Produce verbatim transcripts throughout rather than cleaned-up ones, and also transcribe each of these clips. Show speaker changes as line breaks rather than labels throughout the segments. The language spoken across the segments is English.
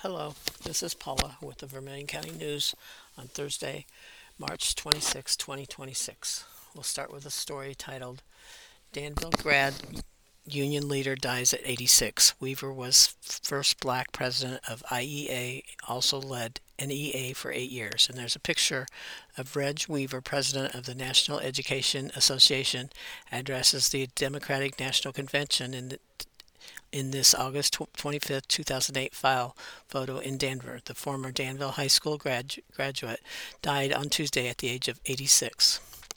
Hello, this is Paula with the Vermilion County News on Thursday, March twenty-sixth, twenty twenty-six. We'll start with a story titled Danville Grad Union Leader Dies at eighty-six. Weaver was first black president of I E A, also led N E A for eight years. And there's a picture of Reg Weaver, president of the National Education Association, addresses the Democratic National Convention in the in this August twenty-fifth, two thousand eight file photo in Denver. The former Danville High School grad- graduate died on Tuesday at the age of eighty-six.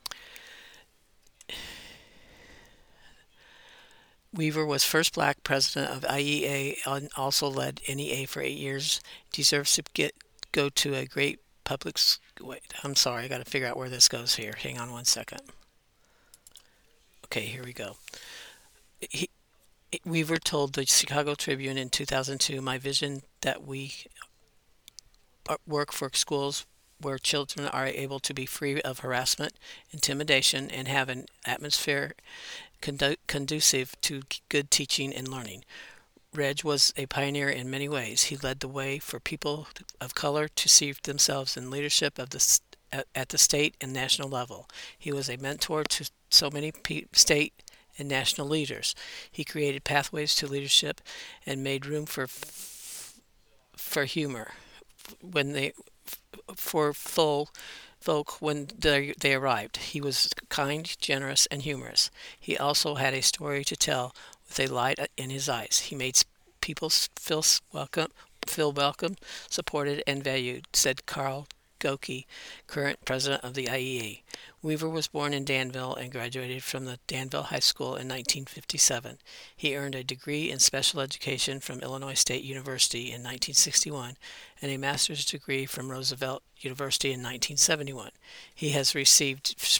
Weaver was first black president of I E A and also led N E A for eight years. Deserves to get go to a great public... Wait, I'm sorry, I got to figure out where this goes here. Hang on one second. Okay, here we go. He, Weaver told the Chicago Tribune in two thousand two, "My vision that we work for schools where children are able to be free of harassment, intimidation, and have an atmosphere condu- conducive to good teaching and learning." Reg was a pioneer in many ways. He led the way for people of color to see themselves in leadership of the at the state and national level. He was a mentor to so many state and national leaders. He created pathways to leadership and made room for for humor when they for full folk when they, they arrived. He was kind, generous, and humorous. He also had a story to tell with a light in his eyes. He made people feel welcome, feel welcome, supported, and valued, said Carl Goki, current president of the I E A. Weaver was born in Danville and graduated from the Danville High School in nineteen fifty-seven. He earned a degree in special education from Illinois State University in nineteen sixty-one and a master's degree from Roosevelt University in nineteen seventy-one. He has received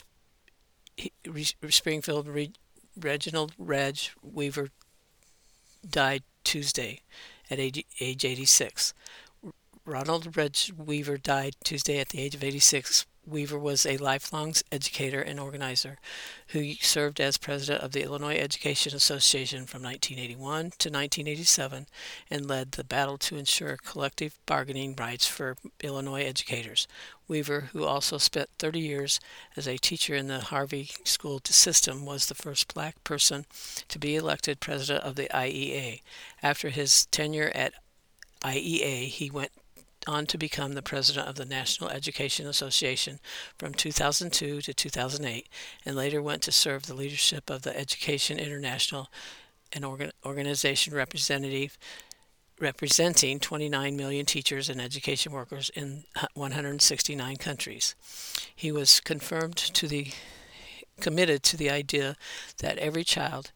Springfield Reginald Reg Weaver died Tuesday at age eighty-six. Ronald Reg Weaver died Tuesday at the age of eighty-six. Weaver was a lifelong educator and organizer who served as president of the Illinois Education Association from nineteen eighty-one to nineteen eighty-seven and led the battle to ensure collective bargaining rights for Illinois educators. Weaver, who also spent thirty years as a teacher in the Harvey school system, was the first black person to be elected president of the I E A. After his tenure at I E A, he went on to become the president of the National Education Association from two thousand two to two thousand eight, and later went to serve the leadership of the Education International, an organ- organization representative representing twenty-nine million teachers and education workers in one hundred sixty-nine countries. He was confirmed to the committed to the idea that every child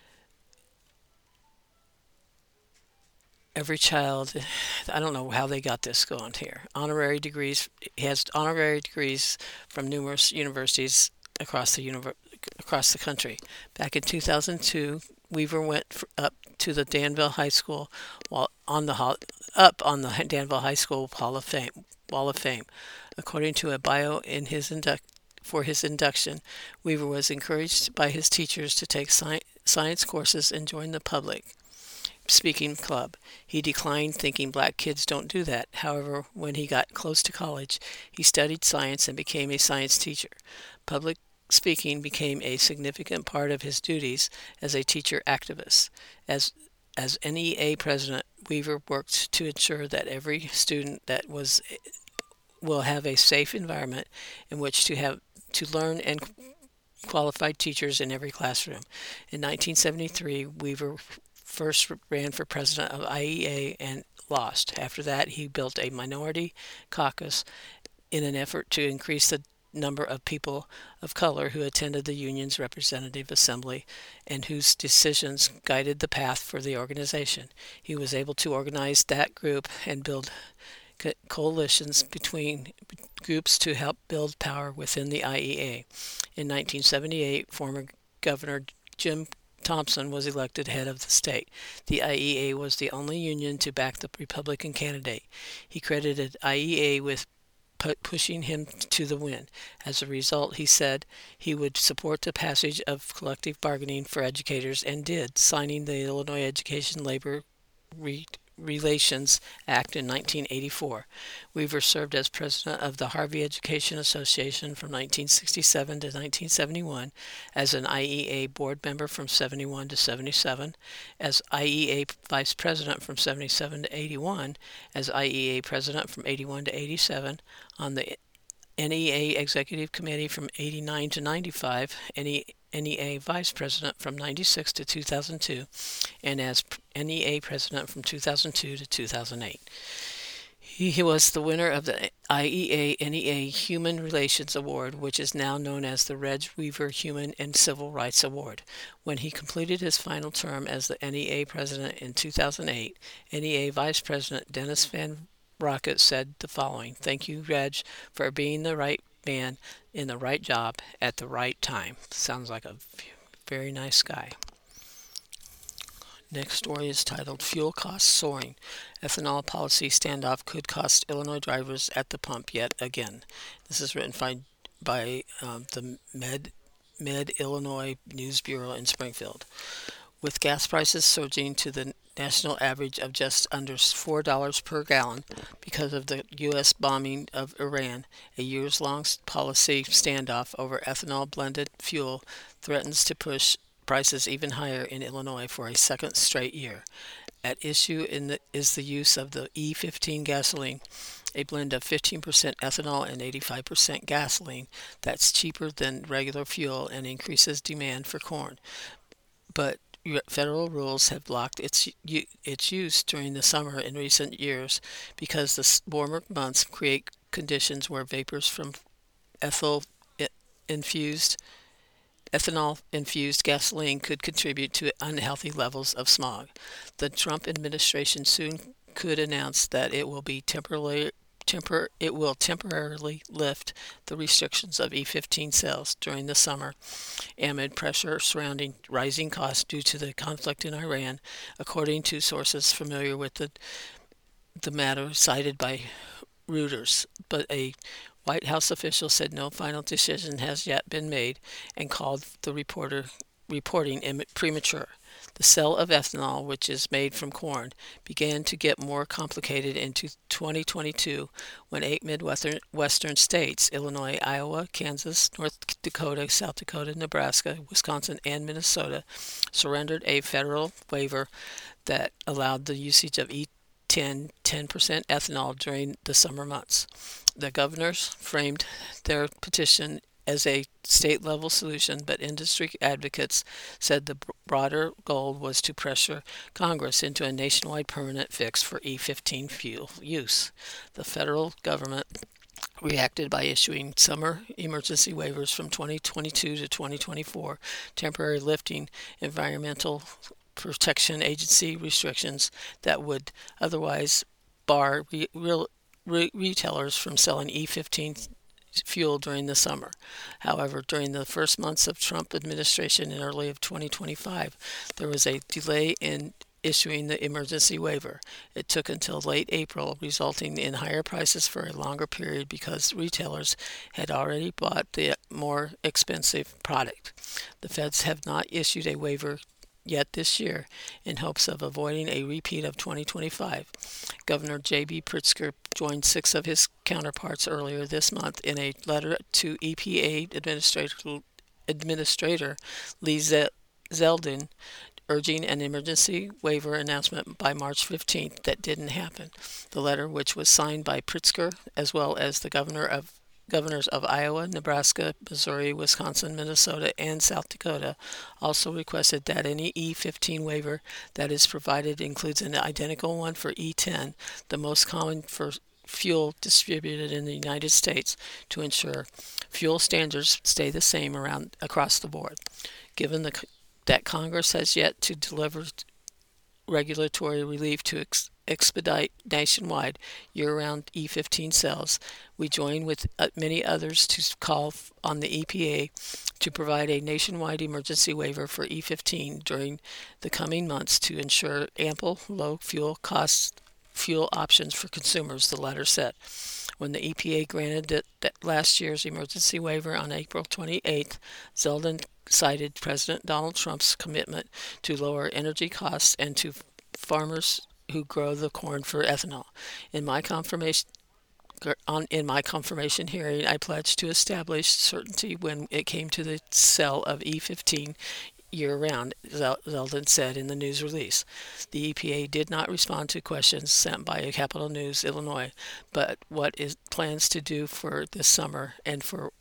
Every child, I don't know how they got this going here. Honorary degrees, he has honorary degrees from numerous universities across the univer- across the country. Back in two thousand two, Weaver went up to the Danville High School while on the hall, up on the Danville High School Hall of Fame. Wall of Fame, according to a bio in his induct for his induction. Weaver was encouraged by his teachers to take sci- science courses and join the public speaking club. He declined, thinking black kids don't do that. However, when he got close to college, he studied science and became a science teacher. Public speaking became a significant part of his duties as a teacher activist. As as N E A president, Weaver worked to ensure that every student that was will have a safe environment in which to have to learn and qualified teachers in every classroom. In nineteen seventy-three, Weaver first ran for president of I E A and lost. After that, he built a minority caucus in an effort to increase the number of people of color who attended the union's representative assembly and whose decisions guided the path for the organization. He was able to organize that group and build co- coalitions between groups to help build power within the I E A. In nineteen seventy-eight, former Governor Jim Thompson was elected head of the state. The I E A was the only union to back the Republican candidate. He credited I E A with pu- pushing him to the win. As a result, he said he would support the passage of collective bargaining for educators and did, signing the Illinois Education Labor Re- Relations Act in nineteen eighty-four. Weaver served as president of the Harvey Education Association from nineteen sixty-seven to nineteen seventy-one, as an I E A board member from seventy-one to seventy-seven, as I E A vice president from seventy-seven to eighty-one, as I E A president from eighty-one to eighty-seven, on the N E A Executive Committee from eighty-nine to ninety-five, N E A Vice President from ninety-six to two thousand two, and as N E A President from two thousand two to two thousand eight. He was the winner of the I E A N E A Human Relations Award, which is now known as the Reg Weaver Human and Civil Rights Award. When he completed his final term as the N E A President in two thousand eight, N E A Vice President Dennis Van Rocket said the following: "Thank you, Reg, for being the right man in the right job at the right time." Sounds like a very nice guy. Next story is titled "Fuel Costs Soaring. Ethanol Policy Standoff Could Cost Illinois Drivers at the Pump Yet Again." This is written by, by um, the Med, Med Illinois News Bureau in Springfield. With gas prices surging to the national average of just under four dollars per gallon because of the U S bombing of Iran, a years-long policy standoff over ethanol-blended fuel threatens to push prices even higher in Illinois for a second straight year. At issue in the, is the use of the E fifteen gasoline, a blend of fifteen percent ethanol and eighty-five percent gasoline that's cheaper than regular fuel and increases demand for corn. But federal rules have blocked its its use during the summer in recent years because the warmer months create conditions where vapors from ethyl infused ethanol infused gasoline could contribute to unhealthy levels of smog. The Trump administration soon could announce that it will be temporarily Temper, it will temporarily lift the restrictions of E fifteen sales during the summer amid pressure surrounding rising costs due to the conflict in Iran, according to sources familiar with the, the matter cited by Reuters. But a White House official said no final decision has yet been made and called the reporter reporting premature. The sale of ethanol, which is made from corn, began to get more complicated in twenty twenty-two when eight Midwestern Western states, Illinois, Iowa, Kansas, North Dakota, South Dakota, Nebraska, Wisconsin, and Minnesota, surrendered a federal waiver that allowed the usage of E ten, ten percent ethanol during the summer months. The governors framed their petition as a state-level solution, but industry advocates said the broader goal was to pressure Congress into a nationwide permanent fix for E fifteen fuel use. The federal government reacted by issuing summer emergency waivers from twenty twenty-two to twenty twenty-four, temporarily lifting Environmental Protection Agency restrictions that would otherwise bar re- real, re- retailers from selling E fifteen fuel during the summer. However, during the first months of Trump administration in early of twenty twenty-five, there was a delay in issuing the emergency waiver. It took until late April, resulting in higher prices for a longer period because retailers had already bought the more expensive product. The feds have not issued a waiver yet this year in hopes of avoiding a repeat of twenty twenty-five. Governor J B Pritzker joined six of his counterparts earlier this month in a letter to E P A Administrator, Administrator Lee Zeldin, urging an emergency waiver announcement by March fifteenth that didn't happen. The letter, which was signed by Pritzker as well as the governor of governors of Iowa, Nebraska, Missouri, Wisconsin, Minnesota, and South Dakota, also requested that any E fifteen waiver that is provided includes an identical one for E ten, the most common for fuel distributed in the United States, to ensure fuel standards stay the same around across the board. Given the, that Congress has yet to deliver regulatory relief to ex- expedite nationwide year-round E fifteen sales, we join with many others to call on the E P A to provide a nationwide emergency waiver for E fifteen during the coming months to ensure ample low fuel cost fuel options for consumers, the letter said. When the E P A granted that, that last year's emergency waiver on April twenty-eighth, Zeldin cited President Donald Trump's commitment to lower energy costs and to farmers who grow the corn for ethanol. In my confirmation on in my confirmation hearing, I pledged to establish certainty when it came to the sale of E fifteen year-round, Zeldin said in the news release. The E P A did not respond to questions sent by Capital News Illinois, but what it plans to do for this summer and for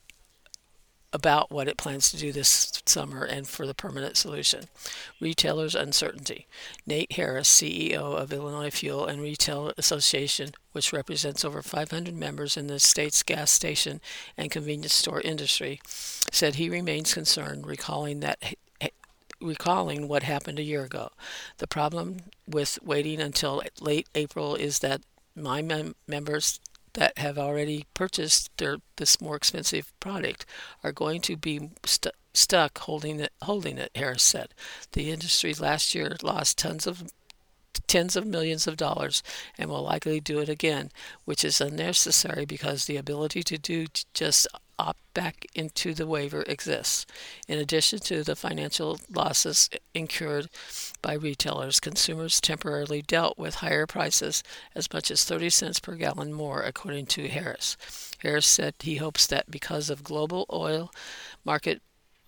about what it plans to do this summer and for the permanent solution. Retailers' uncertainty. Nate Harris, C E O of Illinois Fuel and Retail Association, which represents over five hundred members in the state's gas station and convenience store industry, said he remains concerned, recalling that recalling what happened a year ago. The problem with waiting until late April is that my mem- members that have already purchased their this more expensive product are going to be stu- stuck holding it holding it, Harris said. The industry last year lost tons of tens of millions of dollars and will likely do it again, which is unnecessary because the ability to do just opt back into the waiver exists. In addition to the financial losses incurred by retailers, consumers temporarily dealt with higher prices, as much as thirty cents per gallon more, according to Harris. Harris said he hopes that because of global oil market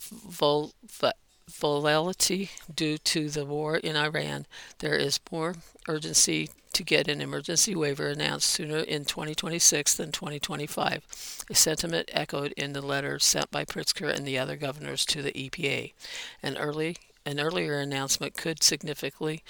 vol- volatility due to the war in Iran, there is more urgency to get an emergency waiver announced sooner in twenty twenty-six than twenty twenty-five, a sentiment echoed in the letter sent by Pritzker and the other governors to the E P A. An early an earlier announcement could significantly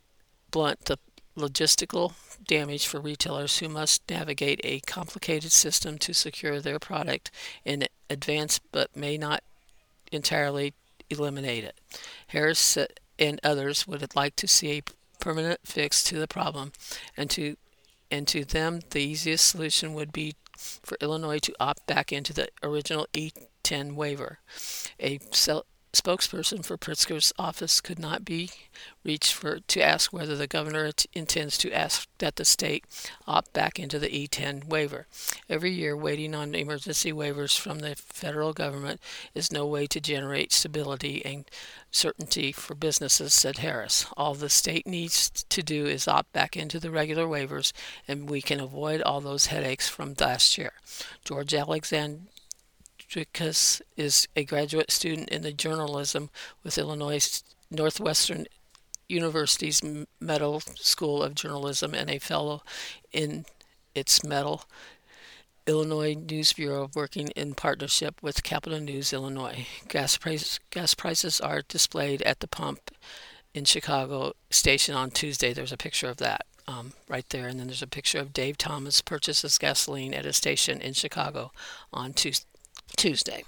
blunt the logistical damage for retailers who must navigate a complicated system to secure their product in advance but may not entirely eliminate it. Harris and others would like to see a permanent fix to the problem, and to and to them the easiest solution would be for Illinois to opt back into the original E ten waiver. A sel- spokesperson for Pritzker's office could not be reached for to ask whether the governor t- intends to ask that the state opt back into the E ten waiver. Every year, waiting on emergency waivers from the federal government is no way to generate stability and certainty for businesses, said Harris. All the state needs to do is opt back into the regular waivers, and we can avoid all those headaches from last year. George Alexander Dricus is a graduate student in the journalism with Illinois Northwestern University's Medill School of Journalism and a fellow in its Medill Illinois News Bureau, working in partnership with Capital News Illinois. Gas, price, gas prices are displayed at the pump in Chicago station on Tuesday. There's a picture of that um, right there. And then there's a picture of Dave Thomas purchases gasoline at a station in Chicago on Tuesday. Tuesday.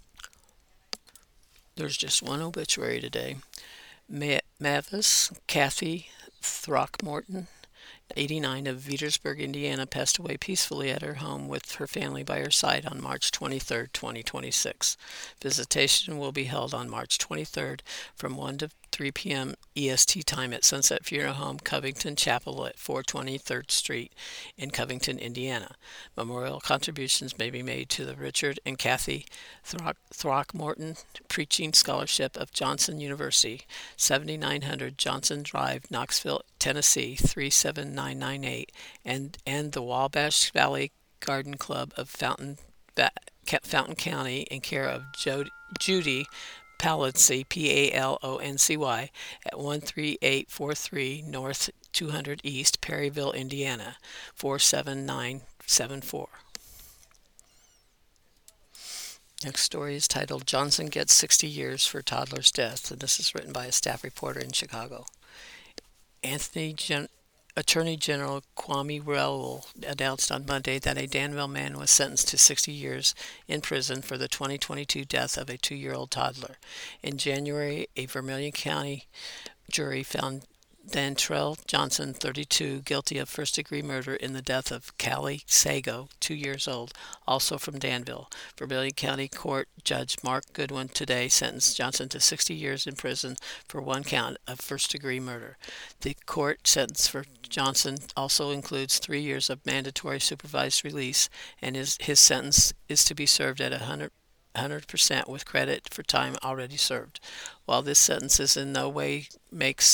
There's just one obituary today. Ma- Mavis Kathy Throckmorton, eighty-nine, of Petersburg, Indiana, passed away peacefully at her home with her family by her side on March twenty-third, twenty twenty-six. Visitation will be held on March twenty-third from one to three p.m. E S T time at Sunset Funeral Home, Covington Chapel at four twenty-third Street in Covington, Indiana. Memorial contributions may be made to the Richard and Kathy Throck- Throckmorton Preaching Scholarship of Johnson University, seventy-nine hundred Johnson Drive, Knoxville, Tennessee three seven nine nine eight, and and the Wabash Valley Garden Club of Fountain Fountain County in care of Jody, Judy Paloncy, P A L O N C Y, at one three eight four three North two hundred East, Perryville, Indiana, four seven nine seven four. Next story is titled Johnson Gets sixty Years for Toddler's Death, and this is written by a staff reporter in Chicago. Anthony Gen- Attorney General Kwame Raoul announced on Monday that a Danville man was sentenced to sixty years in prison for the twenty twenty-two death of a two-year-old toddler. In January, a Vermilion County jury found Dantrell Johnson, thirty-two, guilty of first-degree murder in the death of Callie Sago, two years old, also from Danville. Vermilion County Court Judge Mark Goodwin today sentenced Johnson to sixty years in prison for one count of first-degree murder. The court sentence for Johnson also includes three years of mandatory supervised release, and his, his sentence is to be served at one hundred one hundred percent with credit for time already served. While this sentence is in no way makes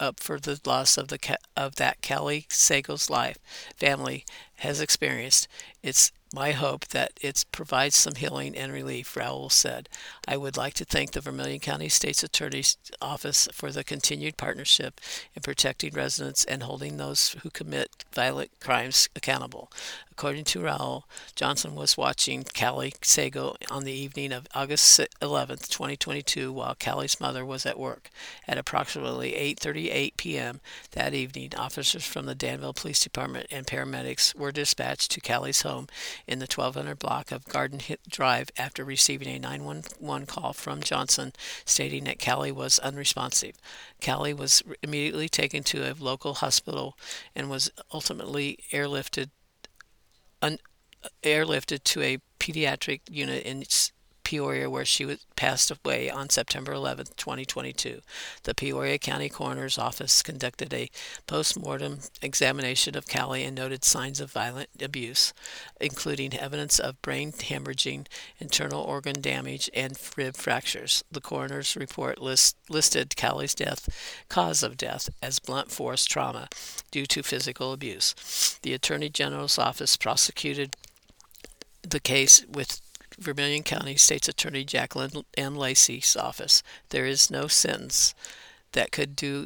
up for the loss of the of that Cali Sego's life family has experienced. It's my hope that it provides some healing and relief, Raoul said. I would like to thank the Vermilion County State's Attorney's Office for the continued partnership in protecting residents and holding those who commit violent crimes accountable. According to Raoul, Johnson was watching Cali Sego on the evening of August eleventh, twenty twenty-two, while Cali's mother was at work. At approximately eight thirty-eight p.m. that evening, officers from the Danville Police Department and paramedics were dispatched to Cali's home in the twelve hundred block of Garden Drive after receiving a nine one one call from Johnson stating that Cali was unresponsive. Cali was immediately taken to a local hospital and was ultimately airlifted un, airlifted to a pediatric unit in Peoria, where she was passed away on September eleventh, twenty twenty-two. The Peoria County Coroner's Office conducted a post-mortem examination of Cali and noted signs of violent abuse, including evidence of brain hemorrhaging, internal organ damage, and rib fractures. The coroner's report list, listed Cali's death cause of death as blunt force trauma due to physical abuse. The Attorney General's office prosecuted the case with Vermilion County State's Attorney Jacqueline M. Lacey's office. There is no sentence that could do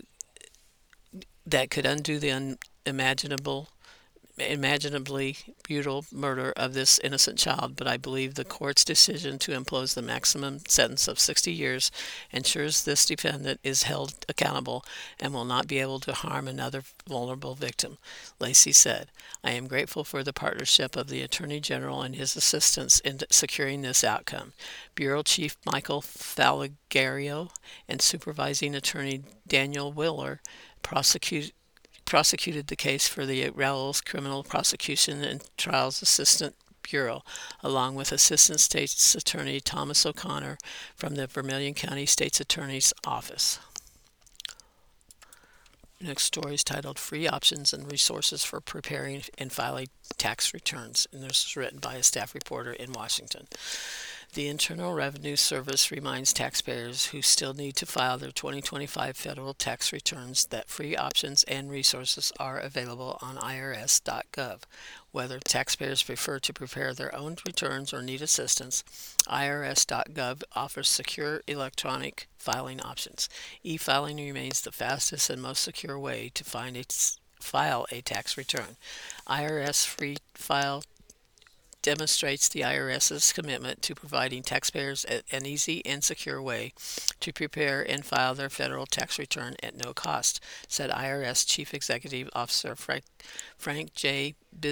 that could undo the unimaginable imaginably brutal murder of this innocent child, but I believe the court's decision to impose the maximum sentence of sixty years ensures this defendant is held accountable and will not be able to harm another vulnerable victim, Lacey said. I am grateful for the partnership of the Attorney General and his assistants in securing this outcome. Bureau Chief Michael Falgario and Supervising Attorney Daniel Willer prosecuted prosecuted the case for the Raoul's Criminal Prosecution and Trials Assistant Bureau, along with Assistant State's Attorney Thomas O'Connor from the Vermilion County State's Attorney's Office. Next story is titled Free Options and Resources for Preparing and Filing Tax Returns, and this is written by a staff reporter in Washington. The Internal Revenue Service reminds taxpayers who still need to file their twenty twenty-five federal tax returns that free options and resources are available on I R S dot gov. Whether taxpayers prefer to prepare their own returns or need assistance, I R S dot gov offers secure electronic filing options. E-filing remains the fastest and most secure way to find a file a tax return. I R S Free File demonstrates the IRS's commitment to providing taxpayers an easy and secure way to prepare and file their federal tax return at no cost, said I R S Chief Executive Officer Frank, Frank J.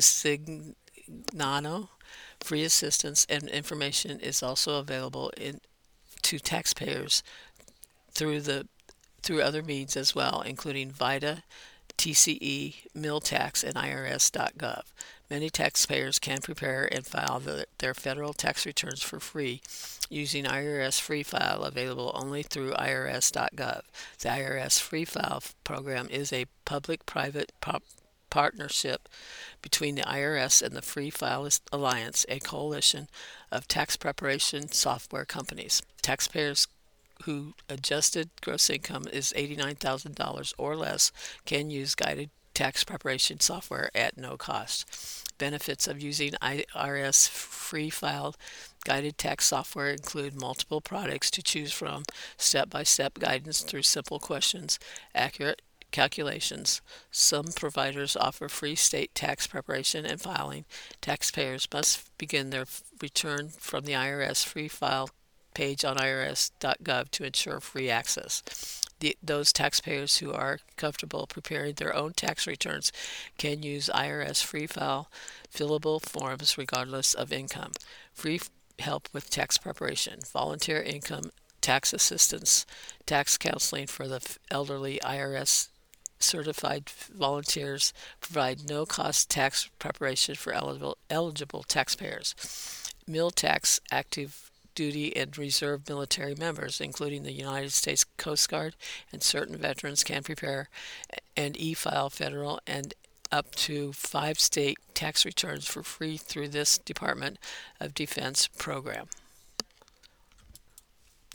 Bisignano. Free assistance and information is also available in, to taxpayers through the through other means as well, including VITA, T C E, Mill Tax, and I R S dot gov. Many taxpayers can prepare and file the, their federal tax returns for free using I R S Free File, available only through I R S dot gov. The I R S Free File program is a public-private po- partnership between the I R S and the Free File Alliance, a coalition of tax preparation software companies. Taxpayers who adjusted gross income is eighty-nine thousand dollars or less can use guided tax preparation software at no cost. Benefits of using I R S Free File guided tax software include multiple products to choose from, step-by-step guidance through simple questions, accurate calculations. Some providers offer free state tax preparation and filing. Taxpayers must begin their return from the I R S Free File page on I R S dot gov to ensure free access. The, those taxpayers who are comfortable preparing their own tax returns can use I R S Free File fillable forms regardless of income. Free help with tax preparation, volunteer income tax assistance, tax counseling for the elderly. I R S certified volunteers provide no-cost tax preparation for eligible, eligible taxpayers. Mill tax active duty and reserve military members, including the United States Coast Guard and certain veterans, can prepare and e-file federal and up to five state tax returns for free through this Department of Defense program.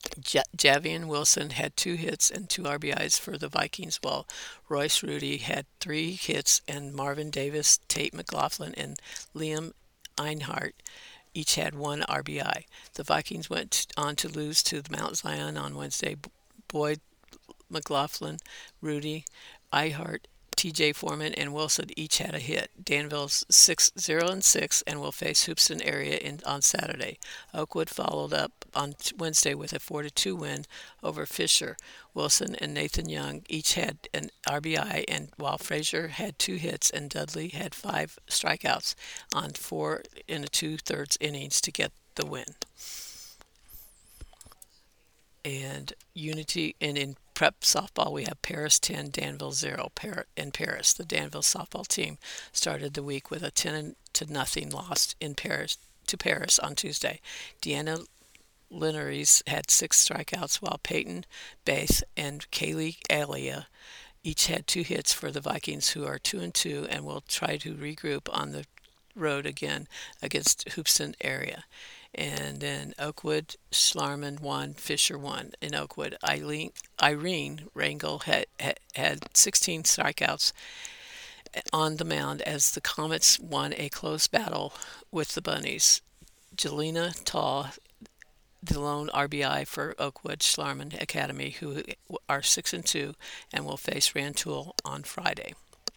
Ja- Javian Wilson had two hits and two R B Is for the Vikings, while Royce Rudy had three hits, and Marvin Davis, Tate McLaughlin, and Liam Einhart each had one R B I. The Vikings went on to lose to the Mount Zion on Wednesday. Boyd, McLaughlin, Rudy, Ihart, T J Foreman, and Wilson each had a hit. Danville's six zero and six and will face Hoopeston area in, on Saturday. Oakwood followed up on Wednesday with a four to two win over Fisher. Wilson and Nathan Young each had an R B I, and while Frazier had two hits and Dudley had five strikeouts on four in a two-thirds innings to get the win. And Unity, and in prep softball we have Paris ten, Danville zero. In Paris, the Danville softball team started the week with a ten to nothing loss in Paris to Paris on Tuesday. Deanna Linares had six strikeouts, while Peyton Baith and Kaylee Alia each had two hits for the Vikings, who are two and two and will try to regroup on the road again against Hoopeston area. And then Oakwood, Schlarman won, Fisher won. In Oakwood, Eileen, Irene Rangel had, had, had sixteen strikeouts on the mound as the Comets won a close battle with the Bunnies. Jelena Tall, the lone R B I for Oakwood Schlarman Academy, who are six and two and will face Rantoul on Friday.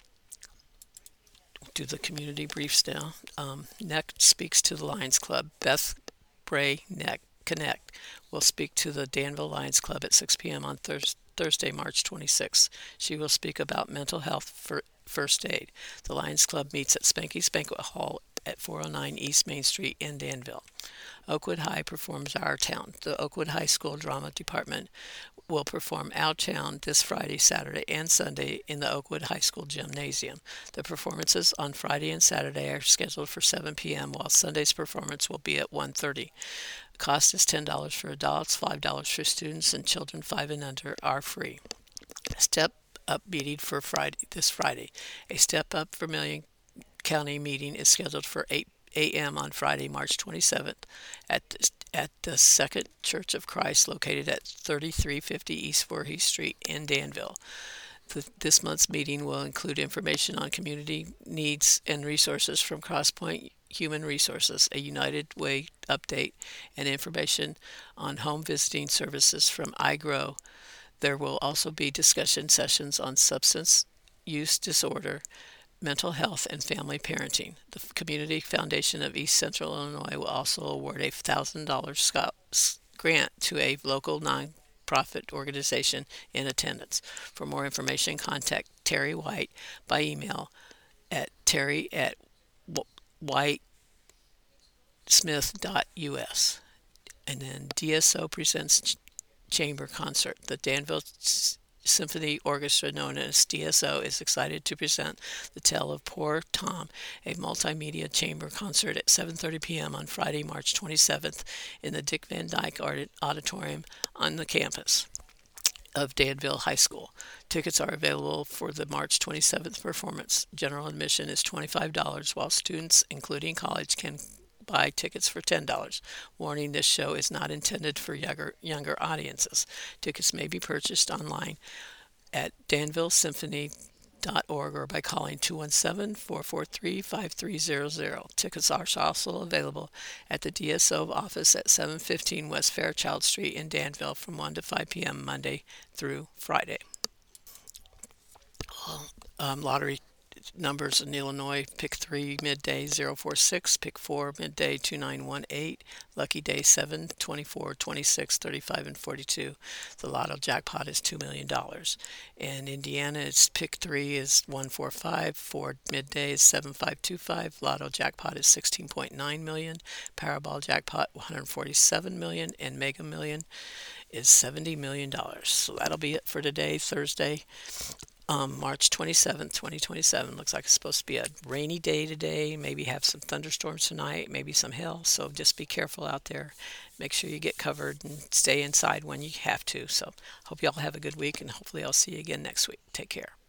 Do the community briefs now. Um, Neck speaks to the Lions Club. Beth Bray Neck Connect will speak to the Danville Lions Club at six p.m. on Thurs- Thursday, March twenty-sixth. She will speak about mental health for first aid. The Lions Club meets at Spanky's Banquet Hall at four oh nine East Main Street in Danville. Oakwood High performs Our Town. The Oakwood High School Drama Department will perform Our Town this Friday, Saturday, and Sunday in the Oakwood High School Gymnasium. The performances on Friday and Saturday are scheduled for seven p.m., while Sunday's performance will be at one thirty. The cost is ten dollars for adults, five dollars for students, and children five and under are free. Step Up meeting for Friday this Friday. A Step Up Vermilion County meeting is scheduled for eight a.m. on Friday, March twenty-seventh at the, at the Second Church of Christ located at thirty-three fifty East Voorhees Street in Danville. The, this month's meeting will include information on community needs and resources from Crosspoint Human Resources, a United Way update, and information on home visiting services from iGrow. There will also be discussion sessions on substance use disorder, mental health, and family parenting. The Community Foundation of East Central Illinois will also award a one thousand dollars grant to a local non-profit organization in attendance. For more information, contact Terry White by email at terry at whitesmith dot u s. And then D S O presents Chamber Concert. The Danville Symphony Orchestra, known as D S O, is excited to present The Tale of Poor Tom, a multimedia chamber concert at seven thirty p.m. on Friday, March twenty-seventh in the Dick Van Dyke Auditorium on the campus of Danville High School. Tickets are available for the March twenty-seventh performance. General admission is twenty-five dollars, while students, including college, can buy tickets for ten dollars. Warning, this show is not intended for younger, younger audiences. Tickets may be purchased online at danville symphony dot org or by calling two one seven, four four three, five three zero zero. Tickets are also available at the D S O office at seven fifteen West Fairchild Street in Danville from one to five p.m. Monday through Friday. Um, lottery numbers in Illinois: pick three midday zero four six, pick four midday two nine one eight, lucky day seven, twenty-four, twenty-six, thirty-five, and forty-two. The lotto jackpot is two million dollars. In Indiana, it's pick three is one four five, four midday is seven five two five, lotto jackpot is sixteen point nine million, Powerball jackpot one hundred forty-seven million, and Mega Million is seventy million dollars. So that'll be it for today, Thursday. Um, March twenty-seventh, twenty twenty-seven. Looks like it's supposed to be a rainy day today. Maybe have some thunderstorms tonight, maybe some hail. So just be careful out there. Make sure you get covered and stay inside when you have to. So hope you all have a good week, and hopefully I'll see you again next week. Take care.